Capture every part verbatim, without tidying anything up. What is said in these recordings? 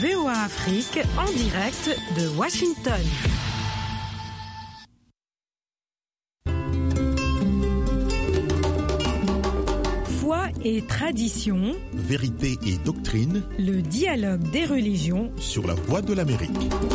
V O A Afrique en direct de Washington. Foi et tradition, vérité et doctrine, le dialogue des religions sur la Voix de l'Amérique.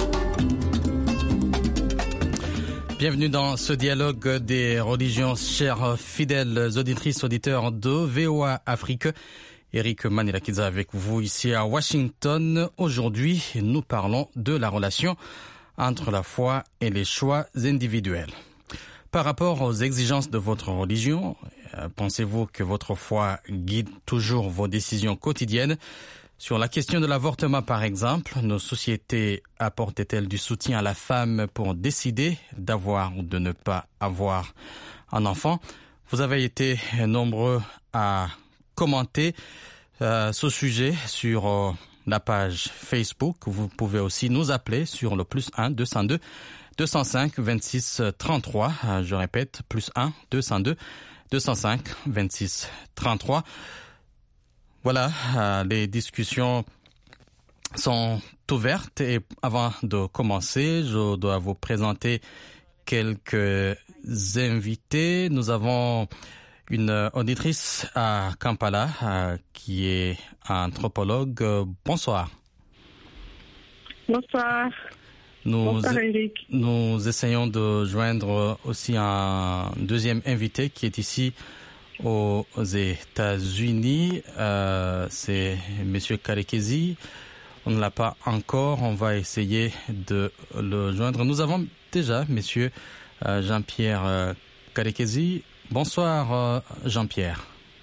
Bienvenue dans ce dialogue des religions, chers fidèles auditrices, auditeurs de V O A Afrique. Eric Manilakiza avec vous ici à Washington. Aujourd'hui, nous parlons de la relation entre la foi et les choix individuels. Par rapport aux exigences de votre religion, pensez-vous que votre foi guide toujours vos décisions quotidiennes? Sur la question de l'avortement, par exemple, nos sociétés apportent-elles du soutien à la femme pour décider d'avoir ou de ne pas avoir un enfant? Vous avez été nombreux à commenter euh, ce sujet sur euh, la page Facebook. Vous pouvez aussi nous appeler sur le plus un deux cent deux deux cent cinq vingt-six trente-trois. Euh, je répète, plus un deux cent deux deux cent cinq vingt-six trente-trois. Voilà, euh, les discussions sont ouvertes et avant de commencer, je dois vous présenter quelques invités. Nous avons une auditrice à Kampala euh, qui est anthropologue. Bonsoir. Bonsoir. Nous, Bonsoir, Eric. Nous essayons de joindre aussi un deuxième invité qui est ici aux États-Unis. Euh, c'est Monsieur Karekezi. On ne l'a pas encore. On va essayer de le joindre. Nous avons déjà Monsieur euh, Jean-Pierre euh, Karekezi. Bonsoir Jean-Pierre.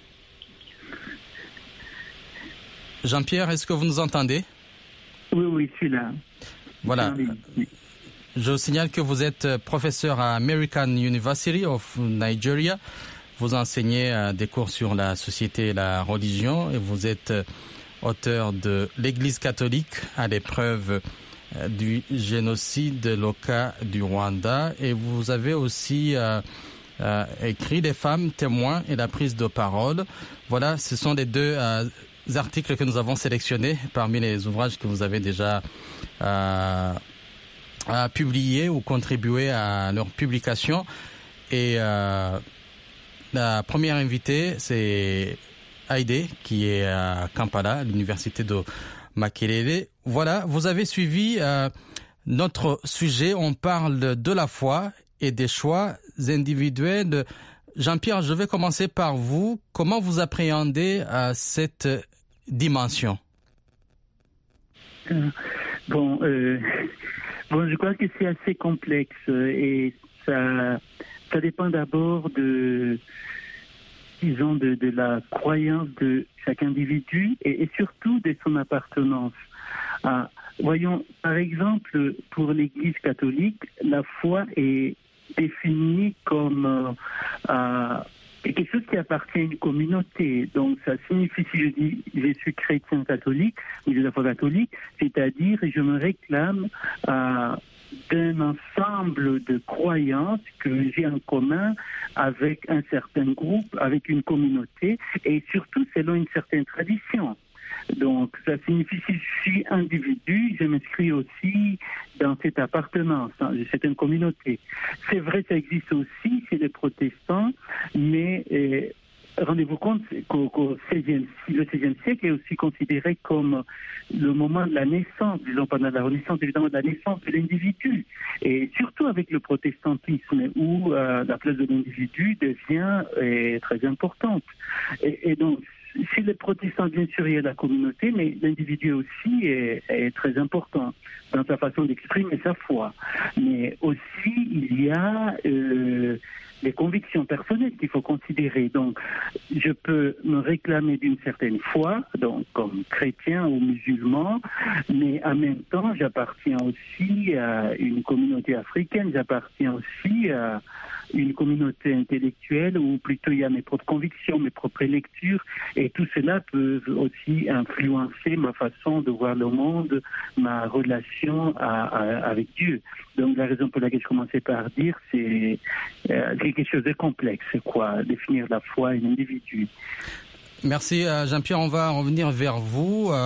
Jean-Pierre, est-ce que vous nous entendez? Oui, oui, je suis là. Voilà. Je signale que vous êtes professeur à American University of Nigeria. Vous enseignez des cours sur la société et la religion et vous êtes auteur de l'Église catholique à l'épreuve du génocide, le cas du Rwanda. Et vous avez aussi euh, Euh, écrit Les femmes témoins et la prise de parole. Voilà, ce sont les deux euh, articles que nous avons sélectionnés parmi les ouvrages que vous avez déjà euh, euh, publiés ou contribué à leur publication. Et euh, la première invitée, c'est Haïdé, qui est à Kampala, à l'université de Makerere. Voilà, vous avez suivi euh, notre sujet. On parle de la foi et des choix individuels. Jean-Pierre, je vais commencer par vous. Comment vous appréhendez euh, cette dimension? euh, bon, euh, bon, je crois que c'est assez complexe et ça, ça dépend d'abord de, disons, de, de la croyance de chaque individu et, et surtout de son appartenance. Ah, voyons, par exemple, pour l'Église catholique, la foi est défini comme euh, euh, quelque chose qui appartient à une communauté. Donc ça signifie, si je dis je suis chrétien catholique, ou de la foi catholique, c'est-à-dire je me réclame euh, d'un ensemble de croyances que j'ai en commun avec un certain groupe, avec une communauté, et surtout selon une certaine tradition. Donc, ça signifie si je suis individu, je m'inscris aussi dans cette appartenance, dans cette communauté. C'est vrai, ça existe aussi chez les protestants, mais euh, rendez-vous compte qu'au, qu'au seizième, le seizième siècle est aussi considéré comme le moment de la naissance, disons pendant la Renaissance, évidemment, de la naissance de l'individu. Et surtout avec le protestantisme, où euh, la place de l'individu devient euh, très importante. Et, et donc, chez les protestants, bien sûr, il y a la communauté, mais l'individu aussi est, est très important dans sa façon d'exprimer sa foi. Mais aussi, il y a euh, les convictions personnelles qu'il faut considérer. Donc, je peux me réclamer d'une certaine foi, donc comme chrétien ou musulman, mais en même temps, j'appartiens aussi à une communauté africaine, j'appartiens aussi à une communauté intellectuelle où plutôt il y a mes propres convictions, mes propres lectures, et tout cela peut aussi influencer ma façon de voir le monde, ma relation à, à, avec Dieu. Donc la raison pour laquelle je commençais par dire, c'est euh, quelque chose de complexe, quoi, définir la foi et l'individu. Merci Jean-Pierre, on va revenir vers vous.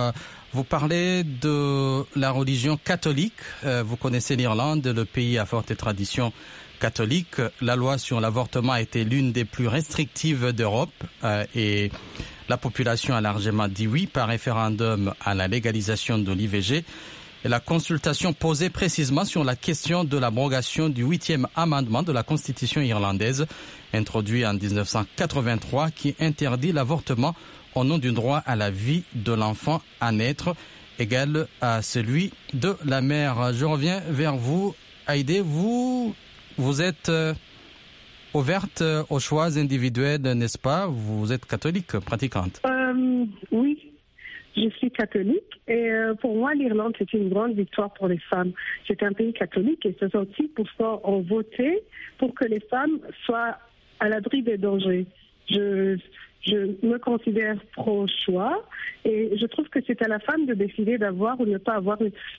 Vous parlez de la religion catholique. Euh, vous connaissez l'Irlande, le pays à forte tradition catholique. La loi sur l'avortement a été l'une des plus restrictives d'Europe euh, et la population a largement dit oui par référendum à la légalisation de l'I V G. Et la consultation posait précisément sur la question de l'abrogation du huitième amendement de la Constitution irlandaise, introduit en dix-neuf cent quatre-vingt-trois, qui interdit l'avortement au nom du droit à la vie de l'enfant à naître, égal à celui de la mère. Je reviens vers vous, Haïdé. Vous, vous êtes euh, ouverte aux choix individuels, n'est-ce pas? Vous êtes catholique, pratiquante. Euh, oui. Je suis catholique et euh, pour moi, l'Irlande, c'est une grande victoire pour les femmes. C'est un pays catholique et soixante-six pour cent ont voté pour que les femmes soient à l'abri des dangers. Je, je me considère pro-choix et je trouve que c'est à la femme de décider d'avoir ou ne pas avoir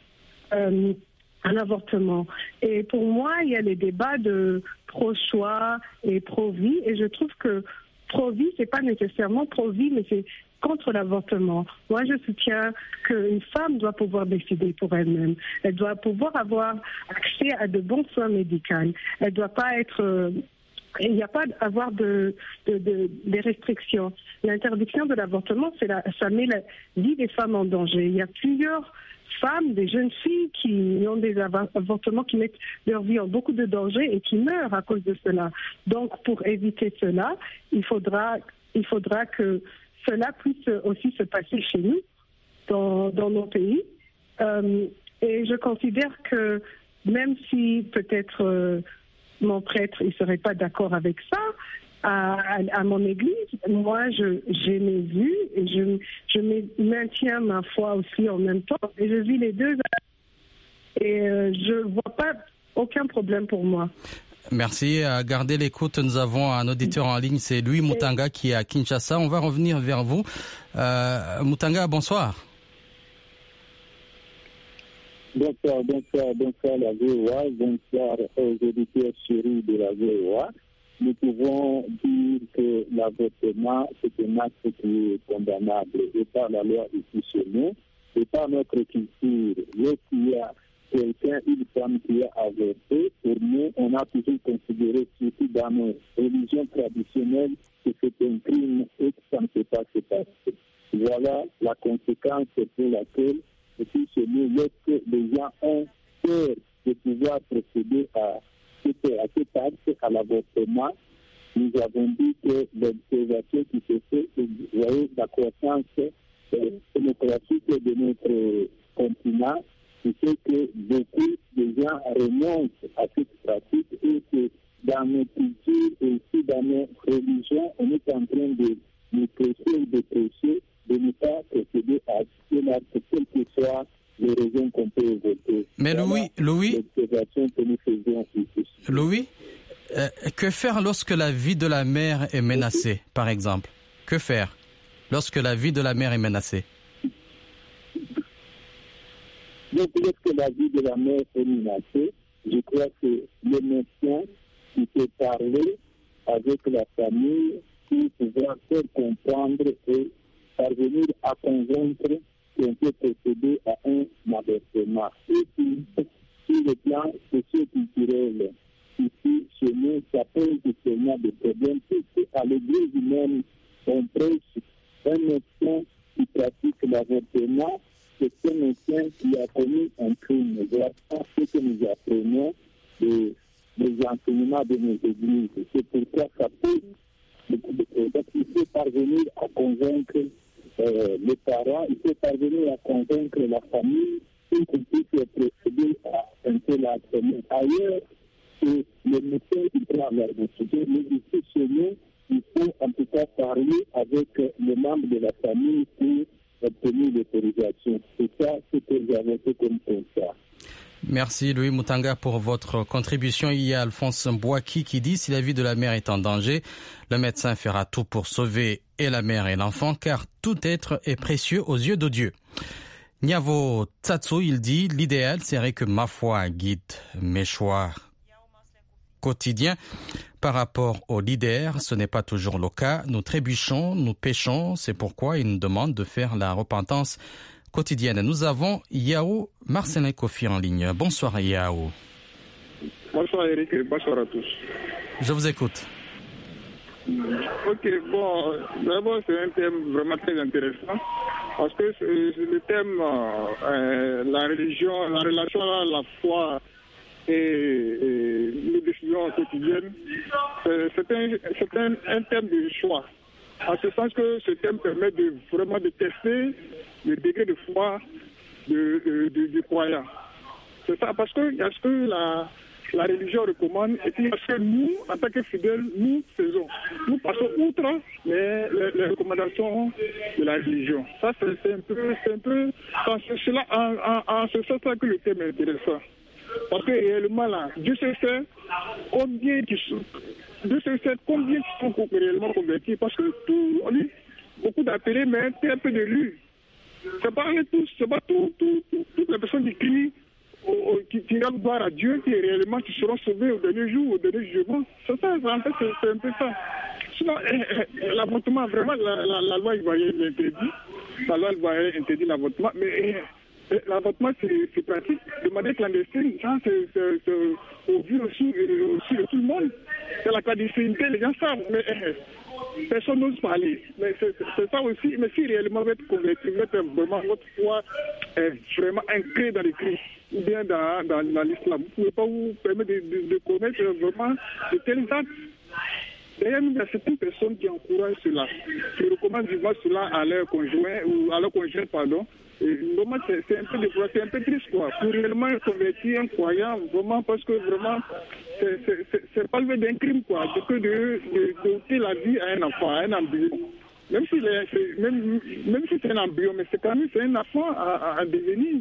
euh, un avortement. Et pour moi, il y a les débats de pro-choix et pro-vie et je trouve que pro-vie, c'est pas nécessairement pro-vie, mais c'est contre l'avortement. Moi, je soutiens qu'une femme doit pouvoir décider pour elle-même. Elle doit pouvoir avoir accès à de bons soins médicaux. Elle ne doit pas être... Euh, il n'y a pas à avoir de, de, de, des restrictions. L'interdiction de l'avortement, c'est la, ça met la vie des femmes en danger. Il y a plusieurs femmes, des jeunes filles qui ont des avortements, qui mettent leur vie en beaucoup de danger et qui meurent à cause de cela. Donc, pour éviter cela, il faudra, il faudra que cela puisse aussi se passer chez nous, dans, dans nos pays. Euh, et je considère que même si peut-être euh, mon prêtre ne serait pas d'accord avec ça, à, à, à mon église, moi, je, j'ai mes vues et je, je maintiens ma foi aussi en même temps. Et je vis les deux. Et euh, je ne vois pas aucun problème pour moi. Merci. Gardez l'écoute. Nous avons un auditeur en ligne, c'est Louis Moutanga qui est à Kinshasa. On va revenir vers vous. Euh, Moutanga, bonsoir. Bonsoir, bonsoir, bonsoir la V O A, bonsoir aux auditeurs chéris de la V O A. Nous pouvons dire que l'avortement, c'est un acte qui est condamnable et par la loi ici chez nous et par notre culture. Lorsqu'il y a quelqu'un, une femme qui a avorté, pour nous, on a toujours considéré, surtout dans nos religions traditionnelles, que c'est un crime et que ça ne peut pas se passer. Voilà la conséquence pour laquelle, ici chez nous, lorsque les gens ont peur de pouvoir procéder à, à cet acte, à l'avortement, nous avons dit que l'observation qui se fait, vous voyez, la croissance euh, démocratique de notre continent, qui fait que beaucoup de gens renoncent à cette pratique et que dans nos cultures et aussi dans nos religions, on est en train de nous prêcher, de prêcher, de ne pas procéder à cela, quelles que soient les raisons qu'on peut évoquer. Mais Louis, Louis, que nous faisons ici. Louis, euh, que faire lorsque la vie de la mère est menacée, par exemple? Que faire lorsque la vie de la mère est menacée? Donc, lorsque la vie de la mère est menacée, je crois que le médecin qui peut parler avec la famille pour pouvoir faire comprendre et parvenir à convaincre qu'on peut procéder à un avortement. Et puis, sur le plan socio-culturel, ici, chez nous, ça pose seulement des problèmes. Puisque à l'église même, on prêche un médecin qui pratique l'avortement. C'est un médecin qui a commis un crime. Voilà ce que nous apprenons des, des enseignements de nos églises. C'est pourquoi ça pose beaucoup de problèmes. Il faut parvenir à convaincre euh, les parents, il faut parvenir à convaincre la famille pour qu'on puisse procéder à un tel acte. Mais ailleurs, c'est le médecin qui prend leur décision. Mais ici, chez nous, il faut en tout cas parler avec les membres de la famille pour obtenir l'autorisation. C'est ça ce que j'avais fait comme constat. Merci Louis Moutanga pour votre contribution. Il y a Alphonse Mbouaki qui dit « Si la vie de la mère est en danger, le médecin fera tout pour sauver et la mère et l'enfant, car tout être est précieux aux yeux de Dieu. » Niavo Tsatso, il dit « L'idéal serait que ma foi guide mes choix quotidiens. Par rapport aux leaders, ce n'est pas toujours le cas. Nous trébuchons, nous péchons, c'est pourquoi il nous demande de faire la repentance quotidienne. Nous avons Yao Marcelin Kofi en ligne. Bonsoir Yao. Bonsoir Eric et bonsoir à tous. Je vous écoute. Ok, bon, d'abord c'est un thème vraiment très intéressant parce que le thème, euh, la religion, la relation à la foi et, et les décisions quotidiennes, c'est un, c'est un, un thème de choix. En ce sens que ce thème permet de vraiment de tester le degré de foi de, de, de, du croyant. C'est ça, parce qu'il y a ce que la, la religion recommande et puis il y a ce que nous, en tant que fidèles, nous faisons. Nous passons outre les, les, les recommandations de la religion. Ça, c'est, c'est un peu, c'est un peu en ce, cela, en, en, en ce sens que le thème est intéressant. Parce que réellement là, Dieu sait combien qui sont, Dieu sait combien qui sont réellement convertis. Parce que tout, on dit beaucoup d'appelés, mais très peu de lus. C'est pas tous, c'est pas tout, tout, tout, toutes les personnes qui crient, qui, qui rendent gloire à Dieu, qui réellement qui seront sauvés au dernier jour, au dernier jugement. C'est ça, en fait, c'est, c'est un peu ça. Sinon, eh, l'avortement, vraiment, la, la, la loi ivoirienne l'interdit. La loi ivoirienne interdit l'avortement, mais eh, l'avortement, c'est, c'est pratique. De manière clandestine, ça, c'est, c'est, c'est au vu aussi, aussi de tout le monde. C'est la clandestinité, les gens savent, mais eh, personne n'ose parler. Mais c'est, c'est ça aussi. Mais si réellement votre converti, votre, vraiment, votre foi est vraiment ancrée dans les Christ, ou bien dans, dans, dans l'islam, vous ne pouvez pas vous permettre de, de, de connaître vraiment de tels actes. D'ailleurs, il y a certaines personnes qui encouragent cela, qui recommandent vivement cela à leur conjoint, ou à leur conjoint, pardon. Et vraiment, c'est, c'est un peu déplorable, c'est un peu triste, quoi. Pour réellement convertir un croyant, vraiment, parce que vraiment, c'est, c'est, c'est, c'est pas levé d'un crime, quoi. C'est que de, de, de ôter la vie à un enfant, à un embryon. Même si, les, c'est, même, même si c'est un embryon, mais c'est quand même c'est un enfant à, à, à devenir.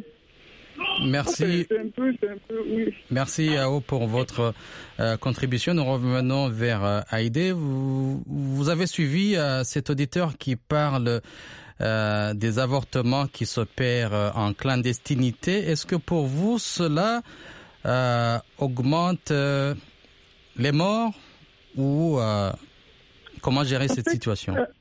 Merci. C'est un peu, c'est un peu, oui. Merci Yao pour votre euh, contribution. Nous revenons vers euh, Haïdé. Vous, vous avez suivi euh, cet auditeur qui parle euh, des avortements qui s'opèrent euh, en clandestinité. Est-ce que pour vous cela euh, augmente euh, les morts ou euh, comment gérer cette situation? euh,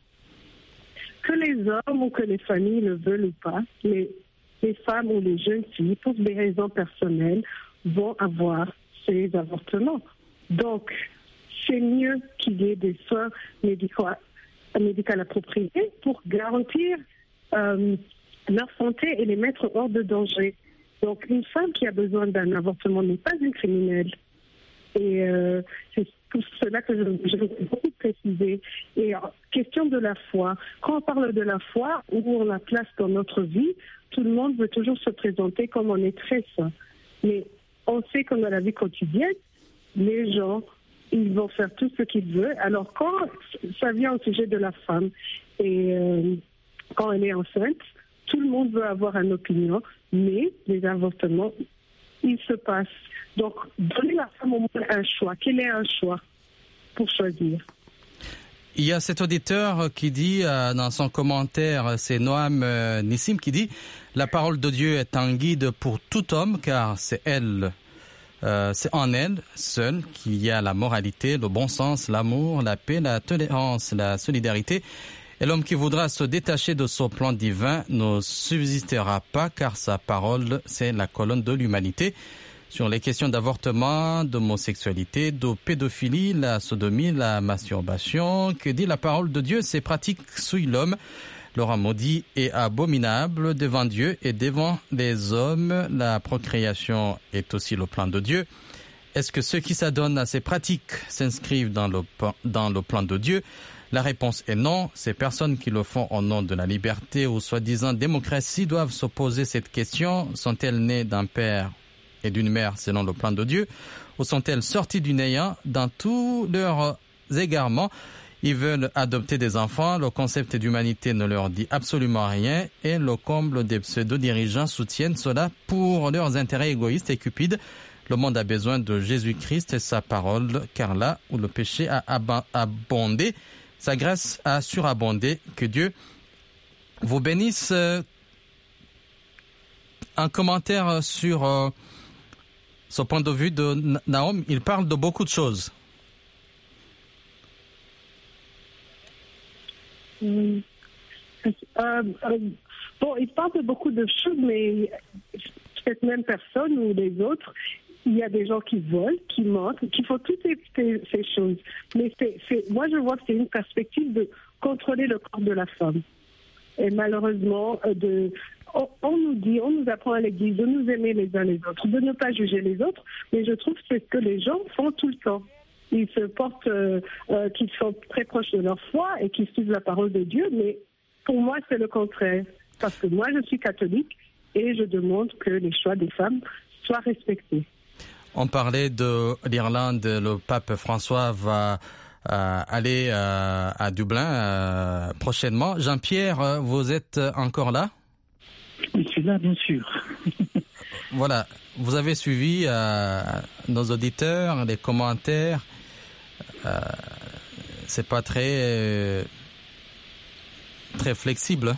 Que les hommes ou que les familles le veulent ou pas, les les femmes ou les jeunes filles, pour des raisons personnelles, vont avoir ces avortements. Donc, c'est mieux qu'il y ait des soins médicaux, médicaux appropriés pour garantir euh, leur santé et les mettre hors de danger. Donc, une femme qui a besoin d'un avortement n'est pas une criminelle. Et euh, c'est pour cela que je, je veux beaucoup préciser. Et en question de la foi, quand on parle de la foi, où on la place dans notre vie, tout le monde veut toujours se présenter comme on est très saint. Mais on sait que dans la vie quotidienne, les gens, ils vont faire tout ce qu'ils veulent. Alors quand ça vient au sujet de la femme, et euh, quand elle est enceinte, tout le monde veut avoir une opinion, mais les avortements, ils se passent. Donc, donner la femme au moins un choix. Quel est un choix pour choisir? Il y a cet auditeur qui dit euh, dans son commentaire, c'est Noam euh, Nissim qui dit « La parole de Dieu est un guide pour tout homme car c'est elle, euh, c'est en elle seule qu'il y a la moralité, le bon sens, l'amour, la paix, la tolérance, la solidarité. Et l'homme qui voudra se détacher de son plan divin ne subsistera pas car sa parole, c'est la colonne de l'humanité. » Sur les questions d'avortement, d'homosexualité, de pédophilie, la sodomie, la masturbation, que dit la parole de Dieu, ces pratiques souillent l'homme, le rend maudit et abominable devant Dieu et devant les hommes. La procréation est aussi le plan de Dieu. Est-ce que ceux qui s'adonnent à ces pratiques s'inscrivent dans le, dans le plan de Dieu? La réponse est non. Ces personnes qui le font au nom de la liberté ou soi-disant démocratie doivent se poser cette question. Sont-elles nées d'un père et d'une mère selon le plan de Dieu, ou sont-elles sorties du néant dans tous leurs égarements? Ils veulent adopter des enfants, le concept d'humanité ne leur dit absolument rien et le comble des pseudo-dirigeants soutiennent cela pour leurs intérêts égoïstes et cupides. Le monde a besoin de Jésus-Christ et sa parole, car là où le péché a abondé, sa grâce a surabondé. Que Dieu vous bénisse. Un commentaire sur euh, ce point de vue de Naom, il parle de beaucoup de choses. Mmh. Euh, euh, bon, il parle de beaucoup de choses, mais cette même personne ou les autres, il y a des gens qui volent, qui mentent, qui font toutes ces, ces, ces choses. Mais c'est, c'est, moi, je vois que c'est une perspective de contrôler le corps de la femme. Et malheureusement, de, on, on nous dit, on nous apprend à l'église de nous aimer les uns les autres, de ne pas juger les autres, mais je trouve que c'est ce que les gens font tout le temps. Ils se portent, euh, euh, qu'ils sont très proches de leur foi et qu'ils suivent la parole de Dieu, mais pour moi, c'est le contraire. Parce que moi, je suis catholique et je demande que les choix des femmes soient respectés. On parlait de l'Irlande, le pape François va euh, aller euh, à Dublin euh, prochainement. Jean-Pierre, vous êtes encore là? Je suis là, bien sûr. Voilà, vous avez suivi euh, nos auditeurs, les commentaires. Euh, c'est pas très euh, très flexible.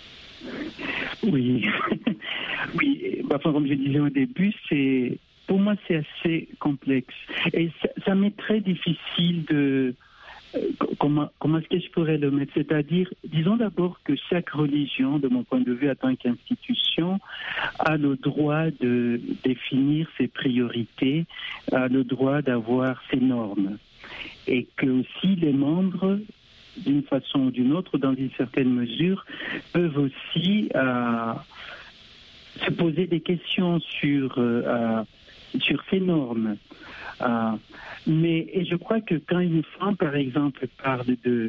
Oui, oui. Enfin, comme je disais au début, c'est pour moi c'est assez complexe et ça, ça m'est très difficile de euh, comment comment est-ce que je pourrais le mettre, c'est-à-dire disons d'abord que chaque religion, de mon point de vue en tant qu'institution, a le droit de définir ses priorités, a le droit d'avoir ses normes et que aussi les membres d'une façon ou d'une autre, dans une certaine mesure, peuvent aussi euh, se poser des questions sur euh, sur ces normes. Euh, mais et je crois que quand une femme, par exemple, parle de,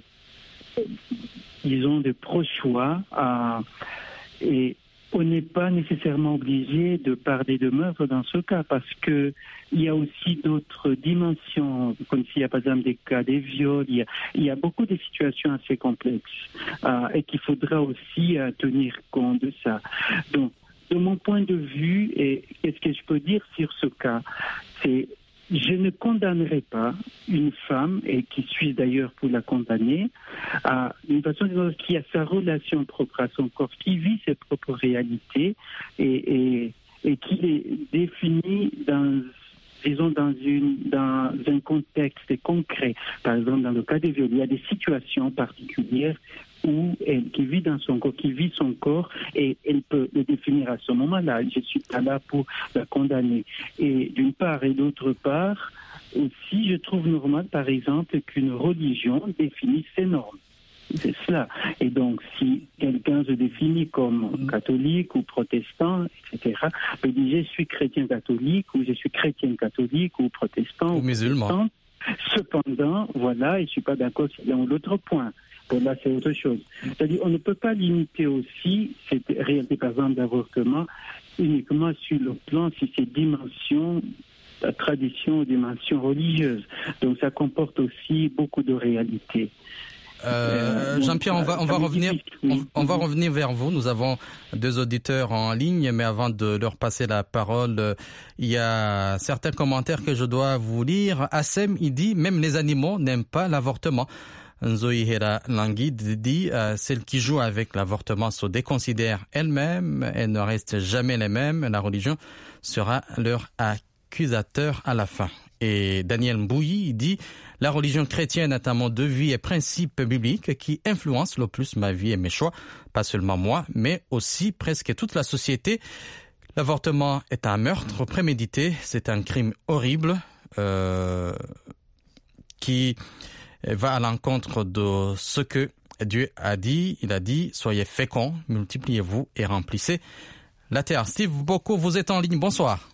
disons, de pro-choix, euh, et on n'est pas nécessairement obligé de parler de meurtre dans ce cas, parce que il y a aussi d'autres dimensions, comme s'il y a par exemple des cas de viol, il y a, il y a beaucoup de situations assez complexes euh, et qu'il faudra aussi euh, tenir compte de ça. Donc, de mon point de vue, et qu'est-ce que je peux dire sur ce cas, c'est je ne condamnerai pas une femme, et qui suis d'ailleurs pour la condamner, à une façon qui a sa relation propre à son corps, qui vit ses propres réalités et, et, et qui les définit dans, disons, dans, une, dans un contexte concret. Par exemple, dans le cas des viols, il y a des situations particulières où elle qui vit dans son corps, qui vit son corps, et elle peut le définir à ce moment-là. Je suis pas là pour la condamner. Et d'une part et d'autre part, aussi, je trouve normal, par exemple, qu'une religion définisse ses normes. C'est cela. Et donc, si quelqu'un se définit comme catholique ou protestant, et cetera, peut dire je suis chrétien catholique ou je suis chrétienne catholique ou protestant ou musulman. Cependant, voilà, je ne suis pas d'accord sur l'un ou l'autre point. Bon, là, c'est autre chose. C'est-à-dire, on ne peut pas limiter aussi cette réalité, par exemple, d'avortement uniquement sur le plan, sur ces dimensions, la tradition, dimensions religieuses. Donc, ça comporte aussi beaucoup de réalités. Euh, Jean-Pierre, on va, on va revenir, on, on va revenir vers vous. Nous avons deux auditeurs en ligne, mais avant de leur passer la parole, il y a certains commentaires que je dois vous lire. Assem, il dit, même les animaux n'aiment pas l'avortement. Nzoihera Languide dit, euh, celles qui jouent avec l'avortement se déconsidèrent elles-mêmes, elles ne restent jamais les mêmes. La religion sera leur accusateur à la fin. Et Daniel Mbouyi dit, la religion chrétienne est un mode de vie et principe biblique qui influence le plus ma vie et mes choix, pas seulement moi, mais aussi presque toute la société. L'avortement est un meurtre prémédité, c'est un crime horrible euh, qui va à l'encontre de ce que Dieu a dit. Il a dit, soyez féconds, multipliez-vous et remplissez la terre. Steve Boko, vous êtes en ligne, bonsoir.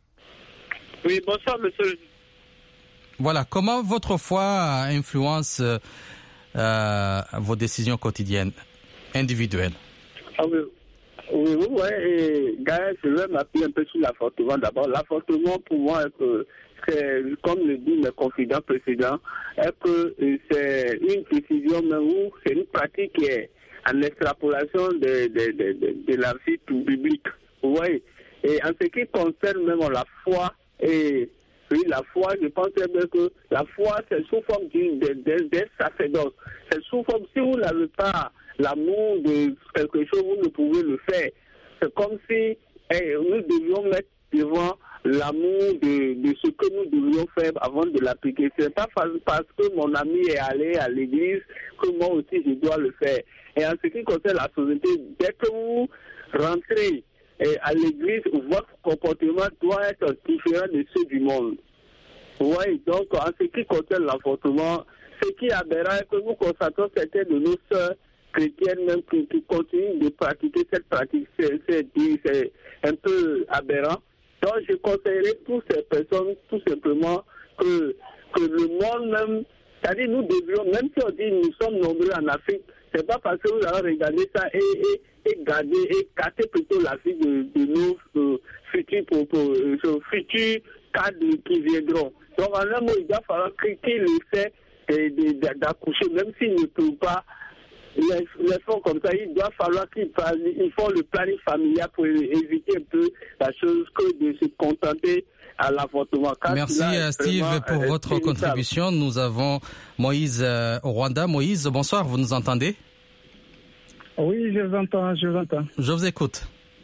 Oui, bonsoir, monsieur. Voilà, comment votre foi influence euh, vos décisions quotidiennes, individuelles? Ah oui, oui, oui, ouais, et Gaël, je vais m'appuyer un peu sur l'avortement. D'abord, l'avortement, pour moi, est que, c'est, comme le dit le confident précédent, est que c'est une décision, mais où c'est une pratique qui est en extrapolation de, de, de, de, de la vie biblique. Vous voyez? Et en ce qui concerne même la foi, et oui, la foi, je pense bien que la foi, c'est sous forme d'un sacerdoce. C'est sous forme, si vous n'avez pas l'amour de quelque chose, vous ne pouvez le faire. C'est comme si eh, nous devions mettre devant l'amour de, de ce que nous devrions faire avant de l'appliquer. Ce n'est pas parce que mon ami est allé à l'église que moi aussi je dois le faire. Et en ce qui concerne la société, dès que vous rentrez à l'église, votre comportement doit être différent de ceux du monde. Oui, donc en ce qui concerne l'avortement, ce qui est aberrant, que nous constatons certaines de nos sœurs chrétiennes même qui, qui continuent de pratiquer cette pratique, c'est, c'est, c'est un peu aberrant. Donc je conseillerais toutes ces personnes tout simplement que, que le monde même, c'est-à-dire nous devrions, même si on dit nous sommes nombreux en Afrique, c'est pas parce que vous allez regarder ça et, et, et garder et casser plutôt la vie de, de nos euh, futurs, pour, pour, euh, futurs cadres qui viendront. Donc en un mot, il va falloir critiquer le fait d'accoucher, même s'ils ne trouvent pas les, les fonds comme ça, il doit falloir qu'ils ils font le planning familial pour éviter un peu la chose que de se contenter à l'avortement. Merci Steve pour euh, votre contribution. Nous avons Moïse euh, au Rwanda. Moïse, bonsoir, vous nous entendez? Oui, je vous entends, je vous entends. Je vous écoute.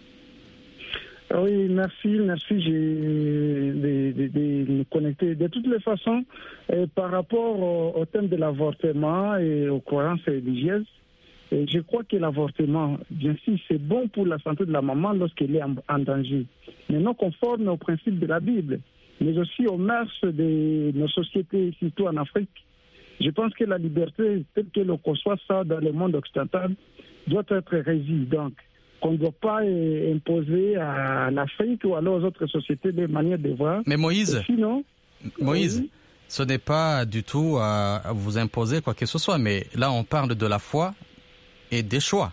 Oui, merci, merci de, de, de, de me connecter. De toutes les façons, euh, par rapport au, au thème de l'avortement et aux croyances religieuses, et je crois que l'avortement, bien sûr, c'est bon pour la santé de la maman lorsqu'elle est en, en danger, mais non conforme aux principes de la Bible, mais aussi aux mœurs de nos sociétés, surtout en Afrique. Je pense que la liberté, telle que l'on conçoit ça dans le monde occidental, doit être régie. Donc, qu'on ne doit pas imposer à l'Afrique ou alors aux autres sociétés des manières de voir. Mais Moïse, sinon, Moïse, oui. Ce n'est pas du tout à vous imposer quoi que ce soit, mais là on parle de la foi et des choix.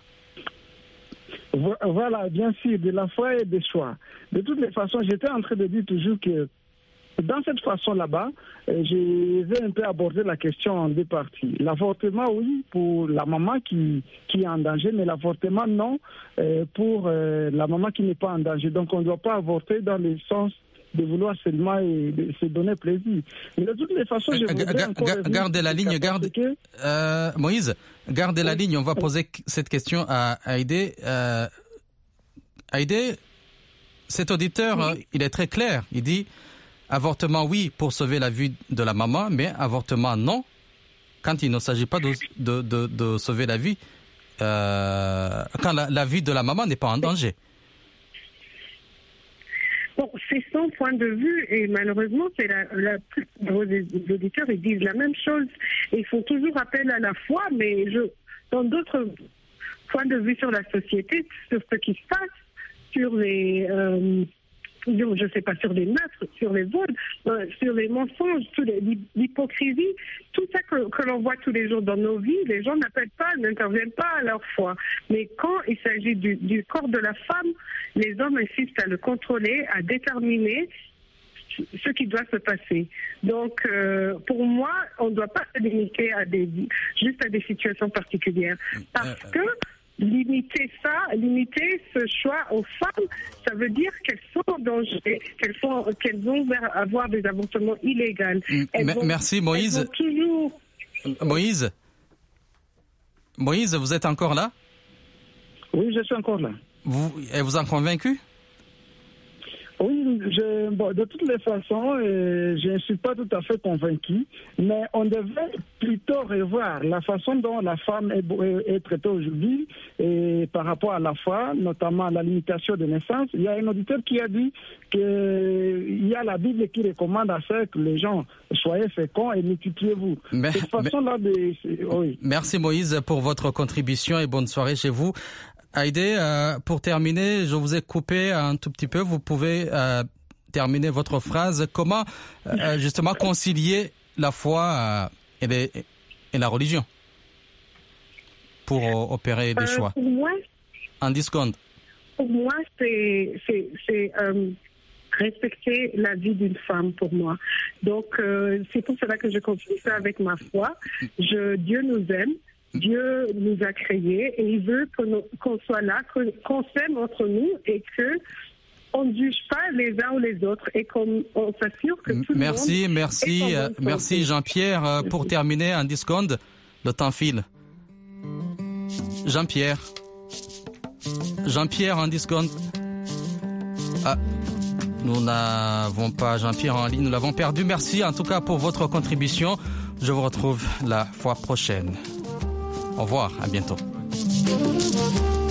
Voilà, bien sûr, de la foi et des choix. De toutes les façons, j'étais en train de dire toujours que dans cette façon là-bas, je vais un peu aborder la question en deux parties. L'avortement, oui, pour la maman qui, qui est en danger, mais l'avortement, non, pour la maman qui n'est pas en danger. Donc, on ne doit pas avorter dans le sens de vouloir seulement et de se donner plaisir. Mais de toutes les façons, je voudrais encore... Gardez la ligne, garde... Que... Euh, Moïse, gardez oui. la ligne. On va poser cette question à Aïdé. Euh, Aïdé, cet auditeur, oui. il est très clair. Il dit... Avortement, oui, pour sauver la vie de la maman, mais avortement, non, quand il ne s'agit pas de, de, de, de sauver la vie, euh, quand la, la vie de la maman n'est pas en danger. Bon, c'est son point de vue et malheureusement, c'est la, la plupart des auditeurs, ils disent la même chose. Ils font toujours appel à la foi, mais je, dans d'autres points de vue sur la société, sur ce qui se passe, sur les... Euh, je ne sais pas, sur les meurtres, sur les vols, euh, sur les mensonges, sur les, l'hypocrisie, tout ça que, que l'on voit tous les jours dans nos vies, les gens n'appellent pas, n'interviennent pas à leur foi. Mais quand il s'agit du, du corps de la femme, les hommes insistent à le contrôler, à déterminer ce qui doit se passer. Donc, euh, pour moi, on ne doit pas se limiter à des, juste à des situations particulières. Parce que limiter ça, limiter ce choix aux femmes, ça veut dire qu'elles sont en danger, qu'elles, sont, qu'elles vont avoir des avortements illégaux. M- vont, Merci Moïse. Toujours... Moïse. Moïse, vous êtes encore là? Oui, je suis encore là. Vous, êtes vous en convaincu? Oui, je, bon, de toutes les façons, euh, je ne suis pas tout à fait convaincu, mais on devrait plutôt revoir la façon dont la femme est, est traitée aujourd'hui et par rapport à la foi, notamment la limitation de naissance. Il y a un auditeur qui a dit qu'il y a la Bible qui recommande à ce que les gens soyez féconds et multipliez-vous. Mais, Cette façon-là de... Oui. Merci Moïse pour votre contribution et bonne soirée chez vous. Aïdé, euh, pour terminer, je vous ai coupé un tout petit peu. Vous pouvez euh, terminer votre phrase. Comment euh, justement concilier la foi euh, et, les, et la religion pour euh, opérer des euh, choix? Pour moi, en dix secondes. Pour moi, c'est, c'est, c'est euh, respecter la vie d'une femme pour moi. Donc, euh, c'est pour cela que je continue ça avec ma foi. Je, Dieu nous aime. Dieu nous a créés et il veut qu'on, qu'on soit là, qu'on s'aime entre nous et que on ne juge pas les uns ou les autres et qu'on on s'assure que tout merci, le monde merci, est en bonne merci santé. Jean-Pierre. Pour terminer en dix secondes, le temps file. Jean-Pierre. Jean-Pierre en dix secondes. Ah. Nous n'avons pas Jean-Pierre en ligne, nous l'avons perdu. Merci en tout cas pour votre contribution. Je vous retrouve la fois prochaine. Au revoir, à bientôt.